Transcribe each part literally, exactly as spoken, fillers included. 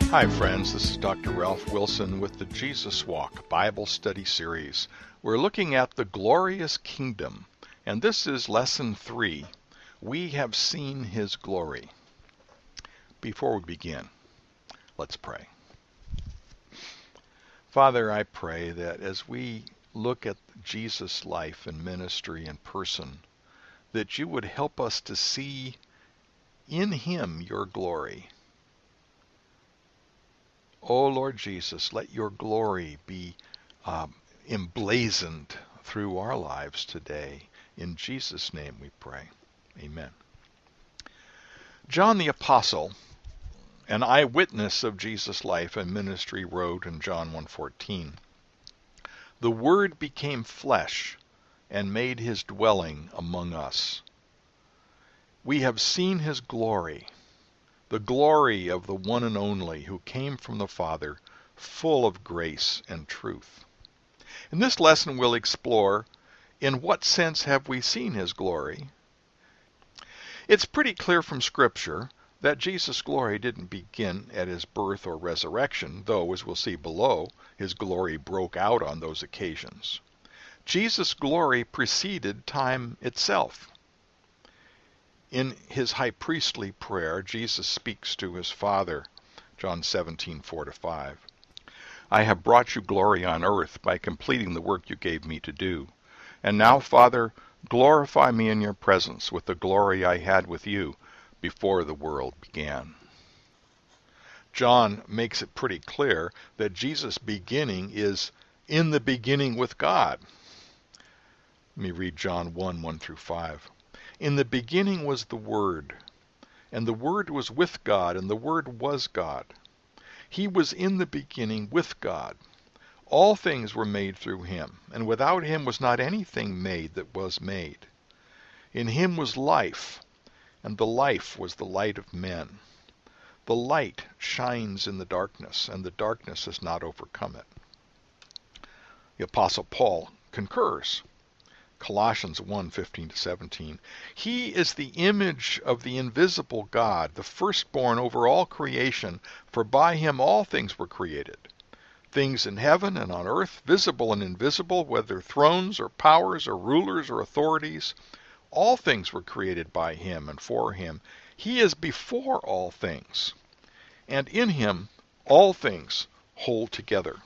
Hi friends, this is Doctor Ralph Wilson with the Jesus Walk Bible Study Series. We're looking at the glorious kingdom, and this is lesson three. We have seen his glory. Before we begin, let's pray. Father, I pray that as we look at Jesus' life and ministry and person, that you would help us to see in him your glory. Oh Lord Jesus, let your glory be um, emblazoned through our lives today. In Jesus' name we pray. Amen. John the Apostle, an eyewitness of Jesus' life and ministry, wrote in John one fourteen, "The Word became flesh and made his dwelling among us. We have seen his glory, the glory of the one and only who came from the Father, full of grace and truth." In this lesson we'll explore, in what sense have we seen his glory? It's pretty clear from Scripture that Jesus' glory didn't begin at his birth or resurrection, though, as we'll see below, his glory broke out on those occasions. Jesus' glory preceded time itself. In his high priestly prayer, Jesus speaks to his Father, John seventeen, four to five. "I have brought you glory on earth by completing the work you gave me to do. And now, Father, glorify me in your presence with the glory I had with you before the world began." John makes it pretty clear that Jesus' beginning is in the beginning with God. Let me read John one, one through five. "In the beginning was the Word, and the Word was with God, and the Word was God. He was in the beginning with God. All things were made through him, and without him was not anything made that was made. In him was life, and the life was the light of men. The light shines in the darkness, and the darkness has not overcome it." The Apostle Paul concurs. Colossians one, fifteen to seventeen. "He is the image of the invisible God, the firstborn over all creation, for by him all things were created. Things in heaven and on earth, visible and invisible, whether thrones or powers or rulers or authorities, all things were created by him and for him. He is before all things, and in him all things hold together."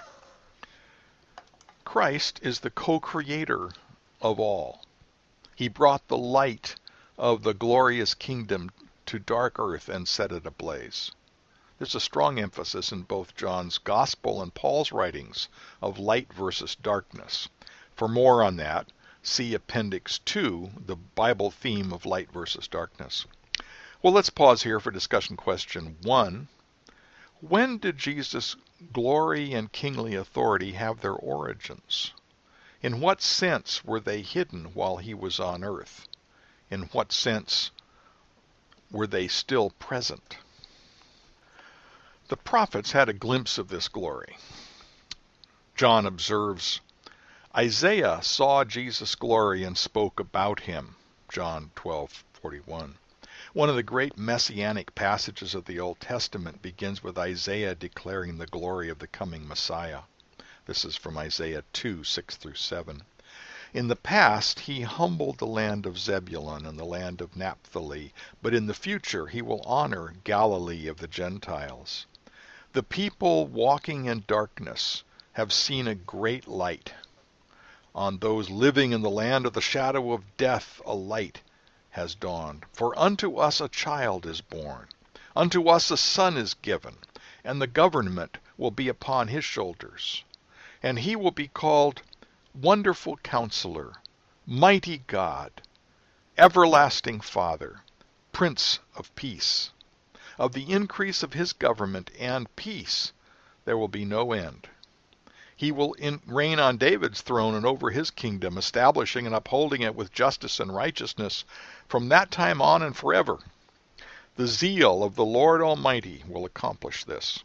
Christ is the co-creator of all. He brought the light of the glorious kingdom to dark earth and set it ablaze. There's a strong emphasis in both John's Gospel and Paul's writings of light versus darkness. For more on that, see Appendix two, the Bible theme of light versus darkness. Well, let's pause here for discussion question one. When did Jesus' glory and kingly authority have their origins? In what sense were they hidden while he was on earth? In what sense were they still present? The prophets had a glimpse of this glory. John observes, "Isaiah saw Jesus' glory and spoke about him," John twelve, forty-one. One of the great messianic passages of the Old Testament begins with Isaiah declaring the glory of the coming Messiah. This is from Isaiah two, six through seven. "In the past he humbled the land of Zebulun and the land of Naphtali, but in the future he will honor Galilee of the Gentiles. The people walking in darkness have seen a great light. On those living in the land of the shadow of death a light has dawned. For unto us a child is born, unto us a son is given, and the government will be upon his shoulders. And he will be called Wonderful Counselor, Mighty God, Everlasting Father, Prince of Peace. Of the increase of his government and peace there will be no end. He will in, reign on David's throne and over his kingdom, establishing and upholding it with justice and righteousness from that time on and forever. The zeal of the Lord Almighty will accomplish this."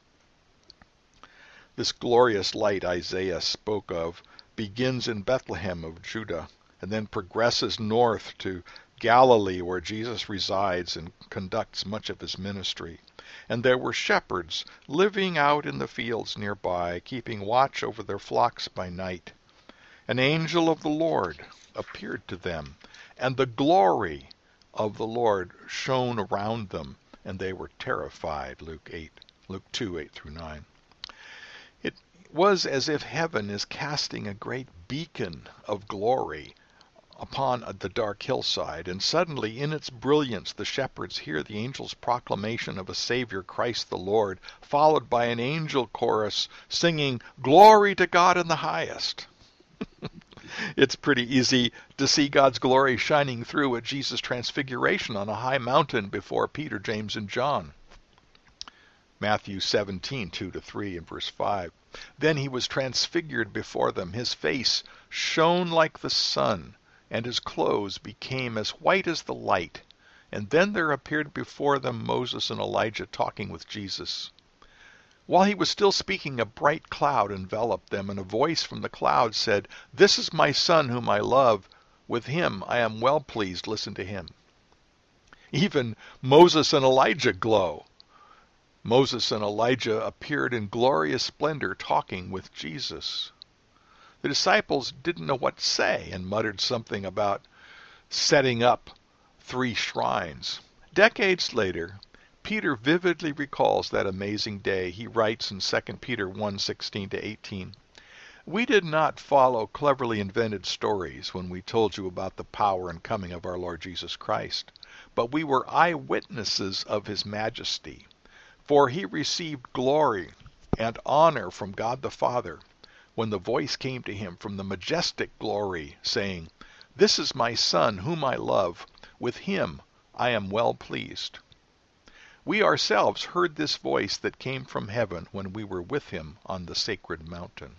This glorious light Isaiah spoke of begins in Bethlehem of Judah and then progresses north to Galilee, where Jesus resides and conducts much of his ministry. And there were shepherds living out in the fields nearby, keeping watch over their flocks by night. An angel of the Lord appeared to them, and the glory of the Lord shone around them, and they were terrified. Luke eight, Luke two, eight through nine. It was as if heaven is casting a great beacon of glory upon the dark hillside, and suddenly in its brilliance the shepherds hear the angel's proclamation of a Savior, Christ the Lord, followed by an angel chorus singing, "Glory to God in the highest." It's pretty easy to see God's glory shining through at Jesus' transfiguration on a high mountain before Peter, James, and John. Matthew seventeen, two to three and verse five. Then he was transfigured before them. His face shone like the sun, and his clothes became as white as the light. And then there appeared before them Moses and Elijah talking with Jesus. While he was still speaking, a bright cloud enveloped them, and a voice from the cloud said, "This is my son whom I love. With him I am well pleased. Listen to him." Even Moses and Elijah glow. Moses and Elijah appeared in glorious splendor talking with Jesus. The disciples didn't know what to say and muttered something about setting up three shrines. Decades later, Peter vividly recalls that amazing day. He writes in Second Peter one, sixteen to eighteen, "We did not follow cleverly invented stories when we told you about the power and coming of our Lord Jesus Christ, but we were eyewitnesses of his majesty. For he received glory and honor from God the Father when the voice came to him from the majestic glory, saying, 'This is my Son whom I love. With him I am well pleased.' We ourselves heard this voice that came from heaven when we were with him on the sacred mountain."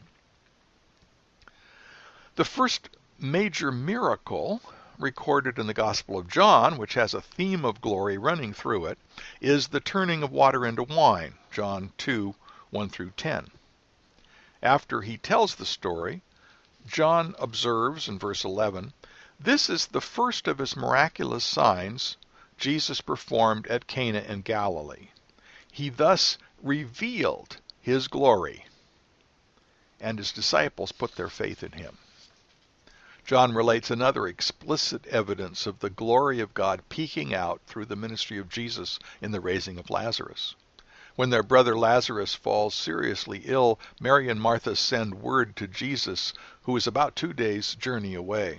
The first major miracle recorded in the Gospel of John, which has a theme of glory running through it, is the turning of water into wine, John two, one through ten. After he tells the story, John observes in verse eleven, "This is the first of his miraculous signs Jesus performed at Cana in Galilee. He thus revealed his glory, and his disciples put their faith in him." John relates another explicit evidence of the glory of God peeking out through the ministry of Jesus in the raising of Lazarus. When their brother Lazarus falls seriously ill, Mary and Martha send word to Jesus, who is about two days' journey away.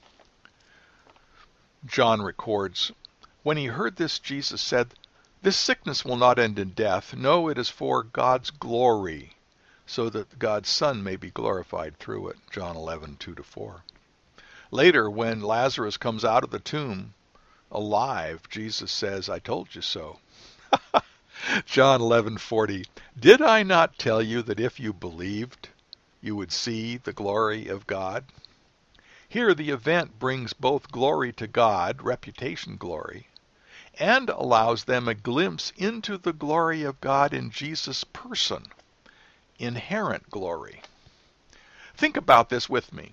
John records, "When he heard this, Jesus said, 'This sickness will not end in death. No, it is for God's glory, so that God's Son may be glorified through it.'" John eleven, two to four. Later, when Lazarus comes out of the tomb alive, Jesus says, "I told you so." John eleven, forty. "Did I not tell you that if you believed, you would see the glory of God?" Here the event brings both glory to God, reputation glory, and allows them a glimpse into the glory of God in Jesus' person, inherent glory. Think about this with me.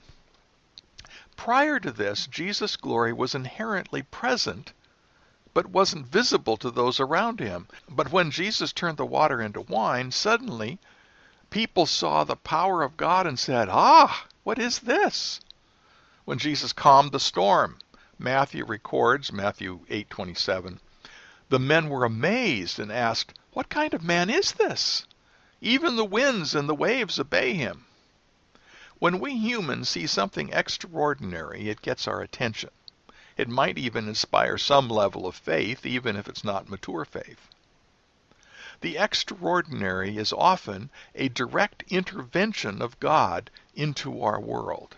Prior to this, Jesus' glory was inherently present, but wasn't visible to those around him. But when Jesus turned the water into wine, suddenly people saw the power of God and said, "Ah, what is this?" When Jesus calmed the storm, Matthew records, Matthew eight, twenty-seven, "The men were amazed and asked, 'What kind of man is this? Even the winds and the waves obey him.'" When we humans see something extraordinary, it gets our attention. It might even inspire some level of faith, even if it's not mature faith. The extraordinary is often a direct intervention of God into our world.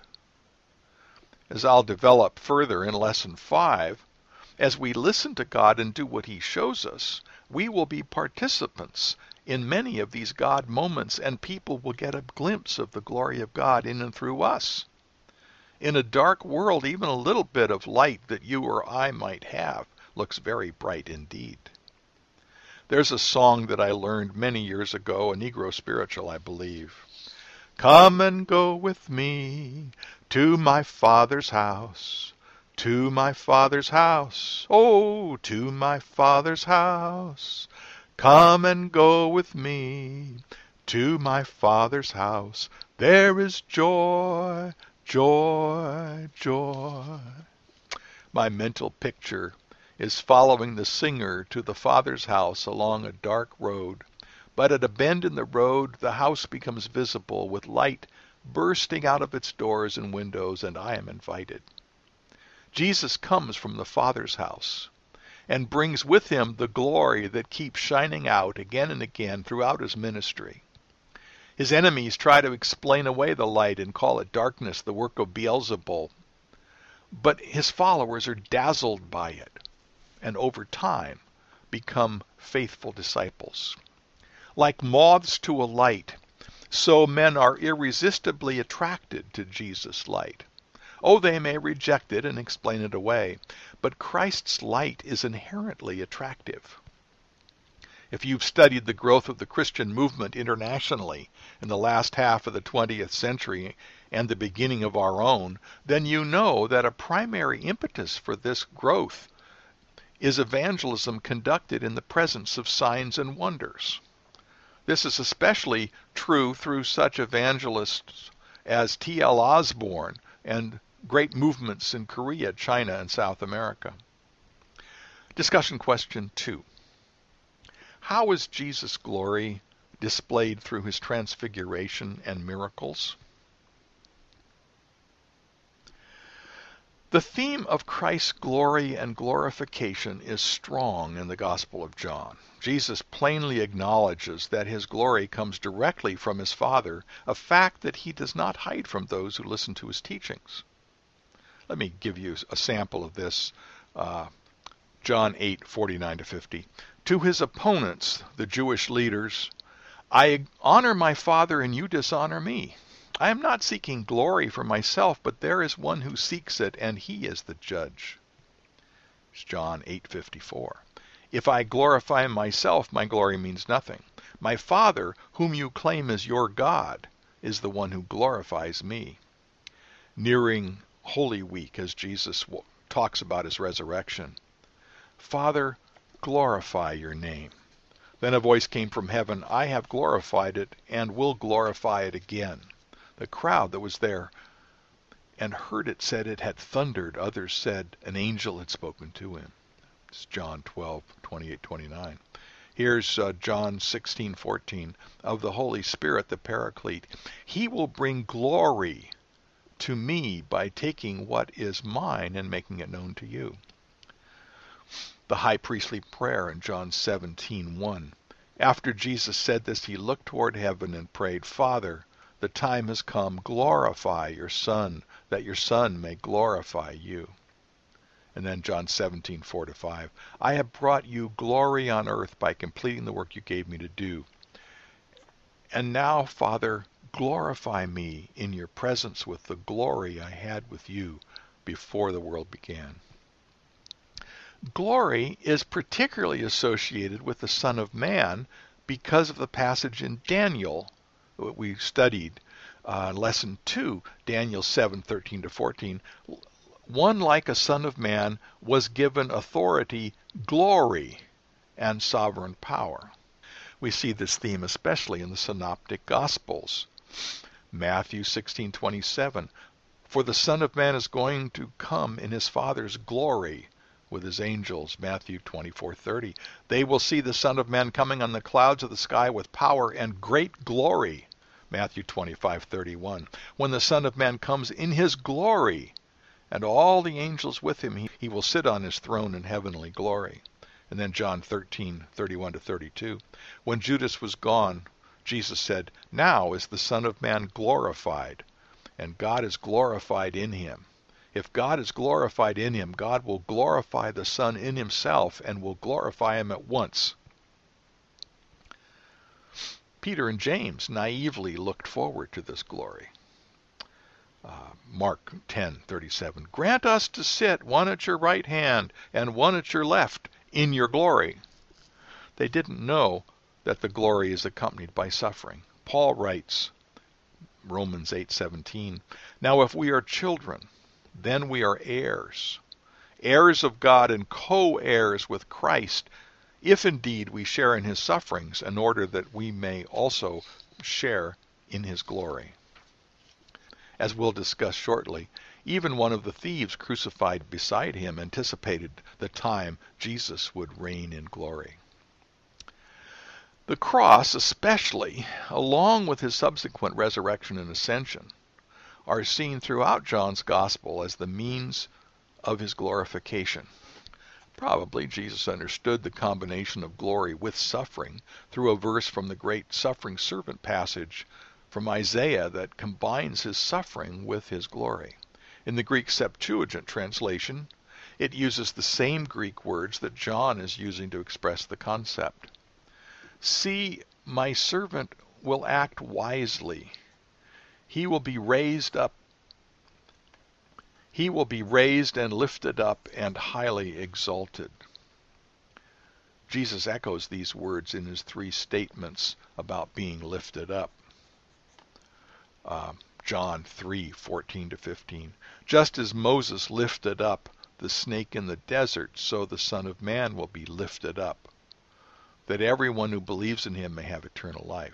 As I'll develop further in Lesson five, as we listen to God and do what he shows us, we will be participants in many of these God moments, and people will get a glimpse of the glory of God in and through us. In a dark world, even a little bit of light that you or I might have looks very bright indeed. There's a song that I learned many years ago, a Negro spiritual, I believe. "Come and go with me to my Father's house, to my Father's house, oh, to my Father's house. Come and go with me to my Father's house. There is joy, joy, joy. My mental picture is following the singer to the Father's house along a dark road. But at a bend in the road, the house becomes visible with light bursting out of its doors and windows, and I am invited. Jesus comes from the Father's house and brings with him the glory that keeps shining out again and again throughout his ministry. His enemies try to explain away the light and call it darkness, the work of Beelzebul. But his followers are dazzled by it, and over time become faithful disciples. Like moths to a light, so men are irresistibly attracted to Jesus' light. Oh, they may reject it and explain it away, but Christ's light is inherently attractive. If you've studied the growth of the Christian movement internationally in the last half of the twentieth century and the beginning of our own, then you know that a primary impetus for this growth is evangelism conducted in the presence of signs and wonders. This is especially true through such evangelists as T L Osborne and great movements in Korea, China, and South America. Discussion question two. How is Jesus' glory displayed through his transfiguration and miracles? The theme of Christ's glory and glorification is strong in the Gospel of John. Jesus plainly acknowledges that his glory comes directly from his Father, a fact that he does not hide from those who listen to his teachings. Let me give you a sample of this. Uh, John eight, forty-nine to fifty. To his opponents, the Jewish leaders, I honor my Father and you dishonor me. I am not seeking glory for myself, but there is one who seeks it, and he is the judge. It's John eight fifty-four. If I glorify myself, my glory means nothing. My Father, whom you claim as your God, is the one who glorifies me. Nearing Holy Week, as Jesus talks about his resurrection, Father, glorify your name. Then a voice came from heaven, I have glorified it and will glorify it again. The crowd that was there and heard it said it had thundered. Others said an angel had spoken to him. It's John twelve, twenty-eight, twenty-nine. Here's uh, John sixteen, fourteen. Of the Holy Spirit, the Paraclete. He will bring glory to me by taking what is mine and making it known to you. The high priestly prayer in John seventeen, one. After Jesus said this, he looked toward heaven and prayed, Father, the time has come, glorify your Son, that your Son may glorify you. And then John seventeen, four to five. I have brought you glory on earth by completing the work you gave me to do. And now, Father, glorify me in your presence with the glory I had with you before the world began. Glory is particularly associated with the Son of Man because of the passage in Daniel that we studied, uh, lesson two, Daniel seven, thirteen to fourteen. One like a Son of Man was given authority, glory, and sovereign power. We see this theme especially in the Synoptic Gospels. Matthew sixteen, twenty-seven. For the Son of Man is going to come in his Father's glory with his angels. Matthew twenty-four, thirty. They will see the Son of Man coming on the clouds of the sky with power and great glory. Matthew twenty-five, thirty-one. When the Son of Man comes in his glory, and all the angels with him, he, he will sit on his throne in heavenly glory. And then John thirteen, thirty-one to thirty-two. When Judas was gone, Jesus said, now is the Son of Man glorified, and God is glorified in him. If God is glorified in him, God will glorify the Son in himself and will glorify him at once. Peter and James naively looked forward to this glory. Uh, Mark ten, thirty-seven. Grant us to sit one at your right hand and one at your left in your glory. They didn't know that the glory is accompanied by suffering. Paul writes, Romans eight, seventeen. Now if we are children, then we are heirs, heirs of God and co-heirs with Christ, if indeed we share in his sufferings, in order that we may also share in his glory. As we'll discuss shortly, even one of the thieves crucified beside him anticipated the time Jesus would reign in glory. The cross, especially, along with his subsequent resurrection and ascension, are seen throughout John's Gospel as the means of his glorification. Probably Jesus understood the combination of glory with suffering through a verse from the great suffering servant passage from Isaiah that combines his suffering with his glory. In the Greek Septuagint translation, it uses the same Greek words that John is using to express the concept. See, my servant will act wisely. He will be raised up. He will be raised and lifted up and highly exalted. Jesus echoes these words in his three statements about being lifted up. Uh, John three, fourteen to fifteen. Just as Moses lifted up the snake in the desert, so the Son of Man will be lifted up, that everyone who believes in him may have eternal life.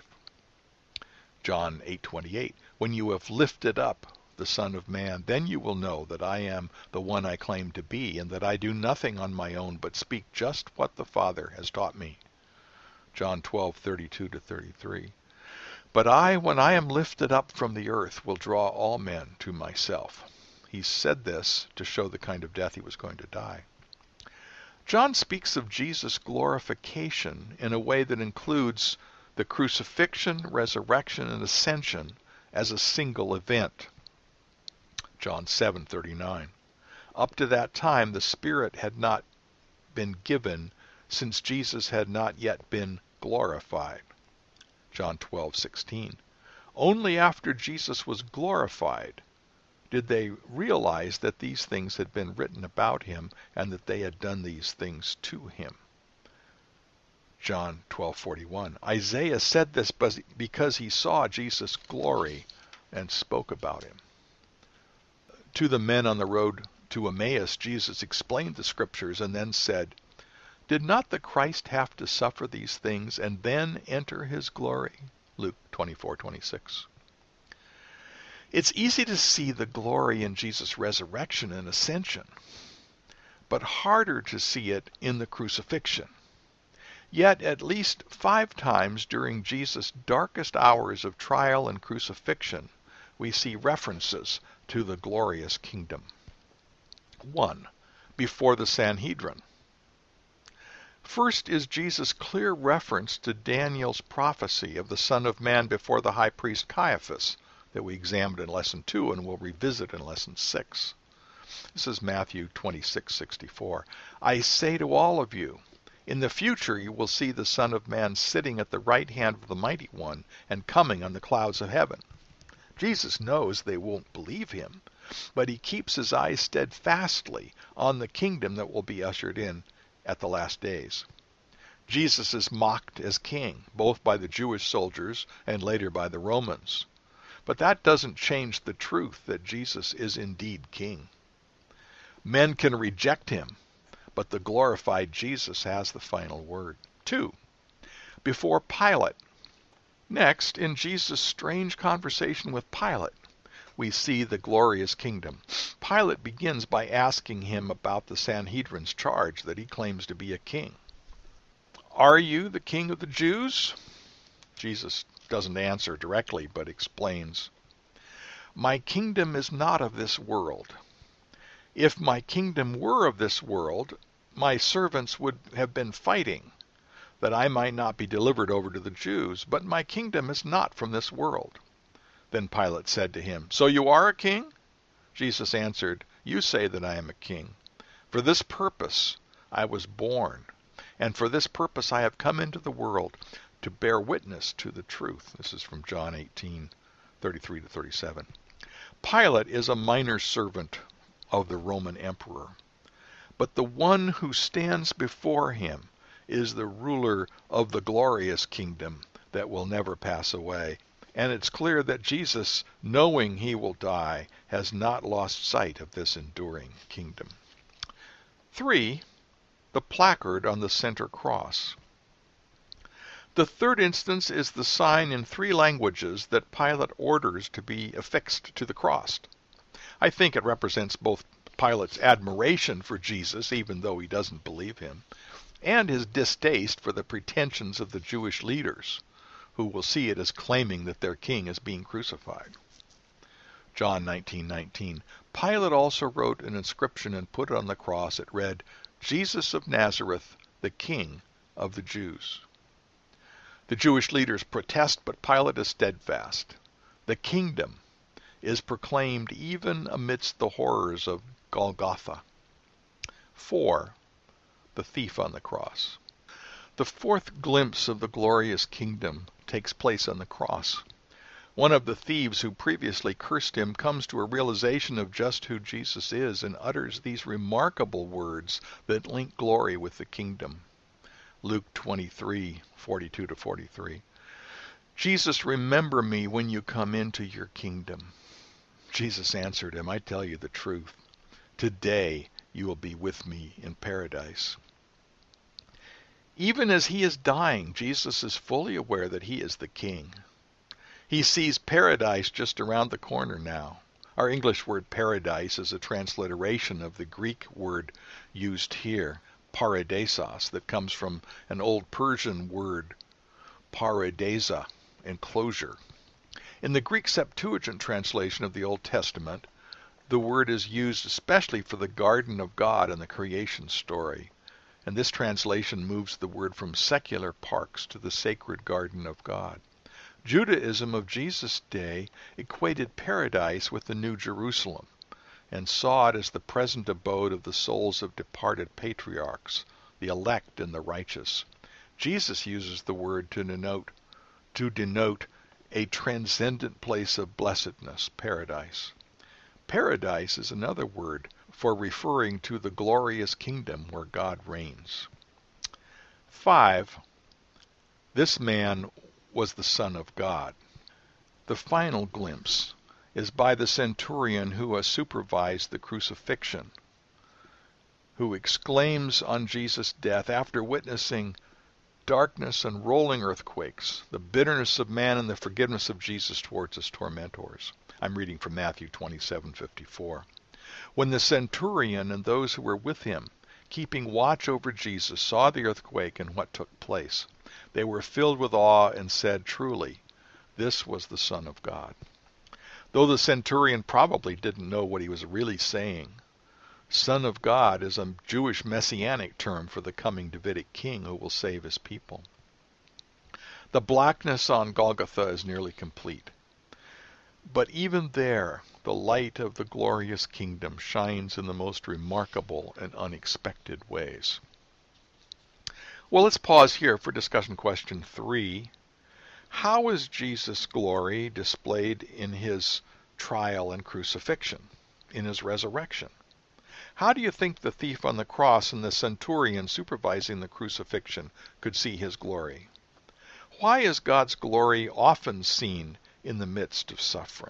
John eight twenty-eight. When you have lifted up the Son of Man, then you will know that I am the one I claim to be, and that I do nothing on my own, but speak just what the Father has taught me. John twelve, thirty-two to thirty-three. But I, when I am lifted up from the earth, will draw all men to myself. He said this to show the kind of death he was going to die. John speaks of Jesus' glorification in a way that includes the crucifixion, resurrection, and ascension as a single event. John seven thirty-nine. Up to that time, the Spirit had not been given, since Jesus had not yet been glorified. John twelve sixteen. Only after Jesus was glorified did they realize that these things had been written about him and that they had done these things to him. John twelve forty-one. Isaiah said this because he saw Jesus' glory and spoke about him. To the men on the road to Emmaus, Jesus explained the scriptures and then said, Did not the Christ have to suffer these things and then enter his glory? Luke twenty-four twenty-six. It's easy to see the glory in Jesus' resurrection and ascension, but harder to see it in the crucifixion. Yet at least five times during Jesus' darkest hours of trial and crucifixion, we see references to the glorious kingdom. One, before the Sanhedrin. First is Jesus' clear reference to Daniel's prophecy of the Son of Man before the high priest Caiaphas that we examined in Lesson two and will revisit in Lesson six. This is Matthew twenty-six sixty-four. I say to all of you, in the future you will see the Son of Man sitting at the right hand of the Mighty One and coming on the clouds of heaven. Jesus knows they won't believe him, but he keeps his eyes steadfastly on the kingdom that will be ushered in at the last days. Jesus is mocked as king, both by the Jewish soldiers and later by the Romans. But that doesn't change the truth that Jesus is indeed king. Men can reject him, but the glorified Jesus has the final word. Two, before Pilate. Next, in Jesus' strange conversation with Pilate, we see the glorious kingdom. Pilate begins by asking him about the Sanhedrin's charge that he claims to be a king. Are you the king of the Jews? Jesus doesn't answer directly, but explains, My kingdom is not of this world. If my kingdom were of this world, my servants would have been fighting, that I might not be delivered over to the Jews, but my kingdom is not from this world. Then Pilate said to him, So you are a king? Jesus answered, You say that I am a king. For this purpose I was born, and for this purpose I have come into the world, to bear witness to the truth. This is from John eighteen thirty-three to thirty-seven. Pilate is a minor servant of the Roman emperor, but the one who stands before him is the ruler of the glorious kingdom that will never pass away. And it's clear that Jesus, knowing he will die, has not lost sight of this enduring kingdom. Three, the placard on the center cross. The third instance is the sign in three languages that Pilate orders to be affixed to the cross. I think it represents both Pilate's admiration for Jesus, even though he doesn't believe him, and his distaste for the pretensions of the Jewish leaders, who will see it as claiming that their king is being crucified. John nineteen nineteen. Pilate also wrote an inscription and put it on the cross. It read, "Jesus of Nazareth, the King of the Jews." The Jewish leaders protest, but Pilate is steadfast. The kingdom is proclaimed even amidst the horrors of Golgotha. Four, the thief on the cross. The fourth glimpse of the glorious kingdom takes place on the cross. One of the thieves who previously cursed him comes to a realization of just who Jesus is and utters these remarkable words that link glory with the kingdom. Luke twenty-three, forty-two to forty-three. Jesus, remember me when you come into your kingdom. Jesus answered him, I tell you the truth. Today you will be with me in paradise. Even as he is dying, Jesus is fully aware that he is the king. He sees paradise just around the corner now. Our English word paradise is a transliteration of the Greek word used here, paradisos, that comes from an old Persian word, paradisa, enclosure. In the Greek Septuagint translation of the Old Testament, the word is used especially for the garden of God in the creation story. And this translation moves the word from secular parks to the sacred garden of God. Judaism of Jesus' day equated paradise with the New Jerusalem and saw it as the present abode of the souls of departed patriarchs, the elect and the righteous. Jesus uses the word to denote, to denote a transcendent place of blessedness, paradise. Paradise is another word for referring to the glorious kingdom where God reigns. Five, this man was the Son of God. The final glimpse is by the centurion who has supervised the crucifixion, who exclaims on Jesus' death after witnessing darkness and rolling earthquakes, the bitterness of man and the forgiveness of Jesus towards his tormentors. I'm reading from Matthew twenty-seven fifty-four. When the centurion and those who were with him, keeping watch over Jesus, saw the earthquake and what took place, they were filled with awe and said, truly, this was the Son of God. Though the centurion probably didn't know what he was really saying, Son of God is a Jewish messianic term for the coming Davidic king who will save his people. The blackness on Golgotha is nearly complete. But even there, the light of the glorious kingdom shines in the most remarkable and unexpected ways. Well, let's pause here for discussion question three. How is Jesus' glory displayed in his trial and crucifixion, in his resurrection? How do you think the thief on the cross and the centurion supervising the crucifixion could see his glory? Why is God's glory often seen in the midst of suffering?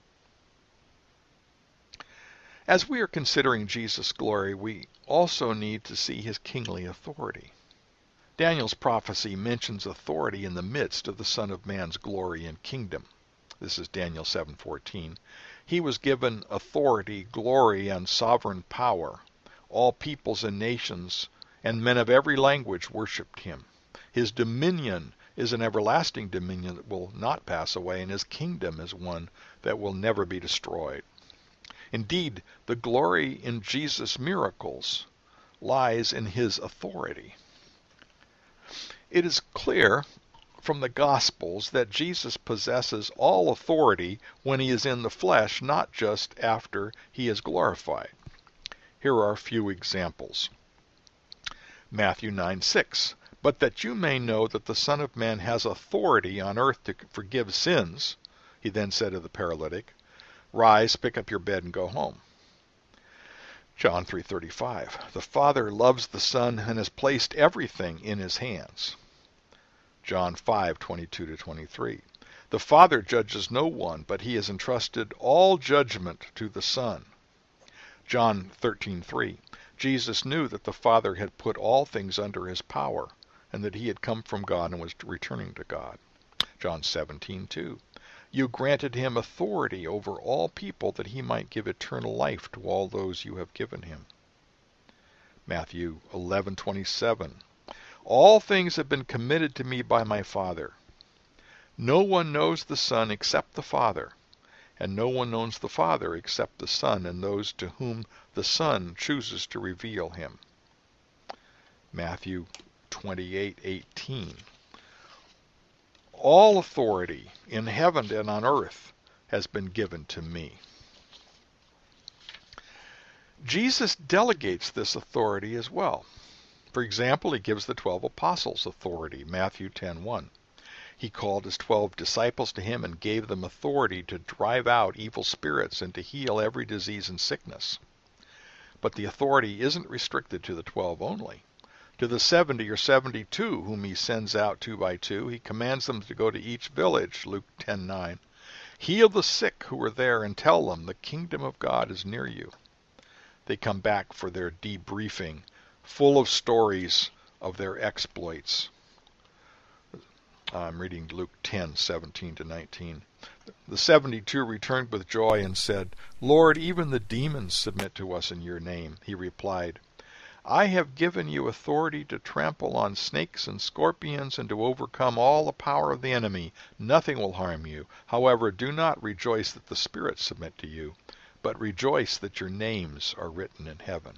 As we are considering Jesus' glory, we also need to see his kingly authority. Daniel's prophecy mentions authority in the midst of the Son of Man's glory and kingdom. This is Daniel seven fourteen. He was given authority, glory, and sovereign power. All peoples and nations and men of every language worshipped him. His dominion is an everlasting dominion that will not pass away, and his kingdom is one that will never be destroyed. Indeed, the glory in Jesus' miracles lies in his authority. It is clear from the Gospels that Jesus possesses all authority when he is in the flesh, not just after he is glorified. Here are a few examples. Matthew nine six. But that you may know that the Son of Man has authority on earth to forgive sins, he then said to the paralytic, rise, pick up your bed, and go home. John three thirty-five. The Father loves the Son and has placed everything in his hands. John five twenty-two to twenty-three. The Father judges no one, but he has entrusted all judgment to the Son. John thirteen three. Jesus knew that the Father had put all things under his power, and that he had come from God and was returning to God. John seventeen two. You granted him authority over all people that he might give eternal life to all those you have given him. Matthew eleven twenty-seven. All things have been committed to me by my Father. No one knows the Son except the Father, and no one knows the Father except the Son and those to whom the Son chooses to reveal him. Matthew twenty-eight eighteen. All authority in heaven and on earth has been given to me. Jesus delegates this authority as well. For example, he gives the twelve apostles authority, Matthew ten one. He called his twelve disciples to him and gave them authority to drive out evil spirits and to heal every disease and sickness. But the authority isn't restricted to the twelve only. To the seventy or seventy-two whom he sends out two by two, he commands them to go to each village, Luke ten nine. Heal the sick who are there and tell them the kingdom of God is near you. They come back for their debriefing, full of stories of their exploits. I'm reading Luke ten seventeen to nineteen. The seventy-two returned with joy and said, Lord, even the demons submit to us in your name. He replied, I have given you authority to trample on snakes and scorpions and to overcome all the power of the enemy. Nothing will harm you. However, do not rejoice that the spirits submit to you, but rejoice that your names are written in heaven.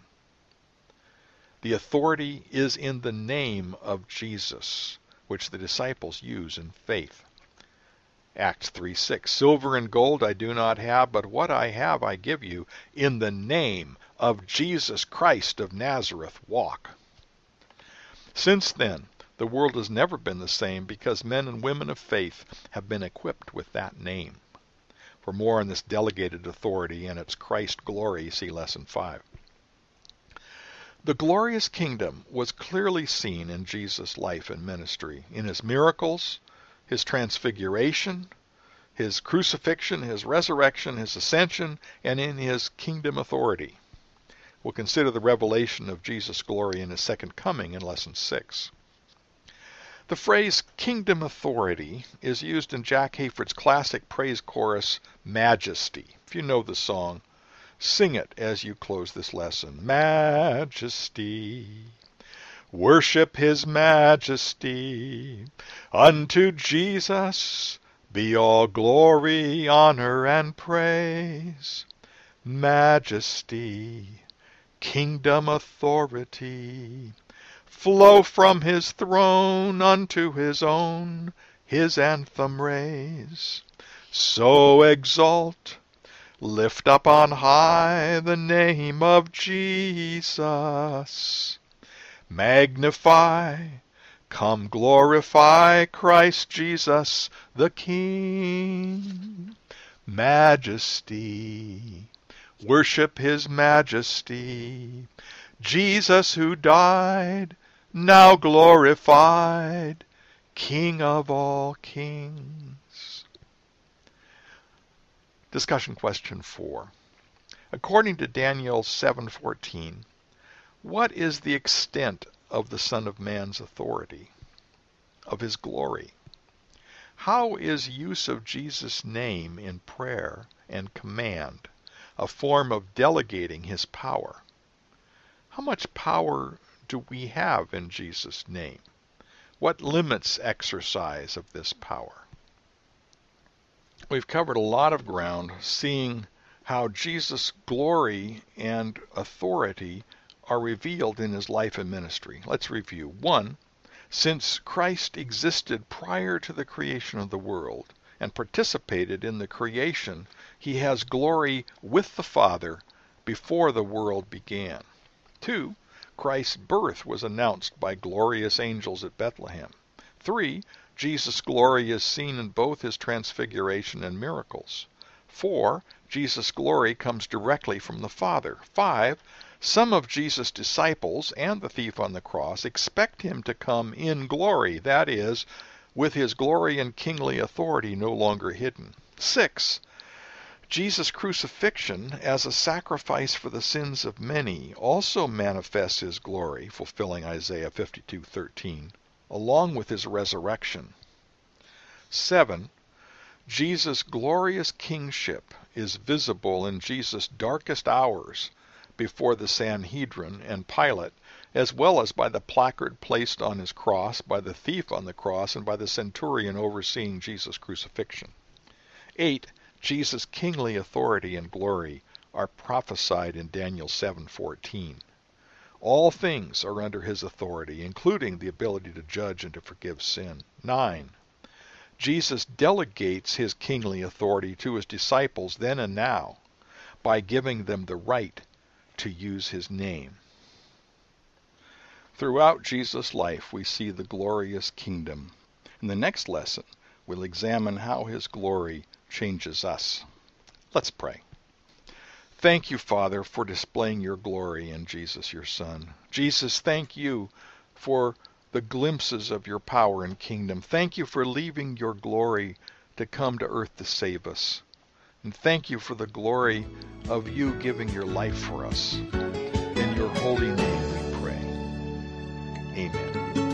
The authority is in the name of Jesus, which the disciples use in faith. Acts three six. Silver and gold I do not have, but what I have I give you. In the name of Jesus Christ of Nazareth, walk. Since then, the world has never been the same because men and women of faith have been equipped with that name. For more on this delegated authority and its Christ glory, see Lesson five. The glorious kingdom was clearly seen in Jesus' life and ministry, in his miracles, his transfiguration, his crucifixion, his resurrection, his ascension, and in his kingdom authority. We'll consider the revelation of Jesus' glory in his second coming in Lesson six. The phrase kingdom authority is used in Jack Hayford's classic praise chorus, Majesty. If you know the song, sing it as you close this lesson. Majesty. Worship his majesty. Unto Jesus be all glory, honor, and praise. Majesty, kingdom authority, flow from his throne unto his own, his anthem raise. So exalt, lift up on high the name of Jesus. Magnify, come glorify Christ Jesus the King. Majesty, worship his majesty. Jesus who died, now glorified, King of all kings. Discussion question four. According to Daniel seven fourteen, what is the extent of the Son of Man's authority, of his glory? How is use of Jesus' name in prayer and command a form of delegating his power? How much power do we have in Jesus' name? What limits exercise of this power? We've covered a lot of ground seeing how Jesus' glory and authority are revealed in his life and ministry. Let's review. One, since Christ existed prior to the creation of the world and participated in the creation, he has glory with the Father before the world began. Two, Christ's birth was announced by glorious angels at Bethlehem. Three, Jesus' glory is seen in both his transfiguration and miracles. Four, Jesus' glory comes directly from the Father. Five, some of Jesus' disciples and the thief on the cross expect him to come in glory, that is, with his glory and kingly authority no longer hidden. Six, Jesus' crucifixion as a sacrifice for the sins of many also manifests his glory, fulfilling Isaiah fifty-two thirteen, along with his resurrection. Seven, Jesus' glorious kingship is visible in Jesus' darkest hours before the Sanhedrin and Pilate, as well as by the placard placed on his cross, by the thief on the cross, and by the centurion overseeing Jesus' crucifixion. Eight, Jesus' kingly authority and glory are prophesied in Daniel seven fourteen. All things are under his authority, including the ability to judge and to forgive sin. Nine, Jesus delegates his kingly authority to his disciples then and now by giving them the right to use his name. Throughout Jesus' life we see the glorious kingdom. In the next lesson, we'll examine how his glory changes us. Let's pray. Thank you, Father, for displaying your glory in Jesus, your Son. Jesus, thank you for the glimpses of your power and kingdom. Thank you for leaving your glory to come to earth to save us. And thank you for the glory of you giving your life for us. In your holy name we pray. Amen.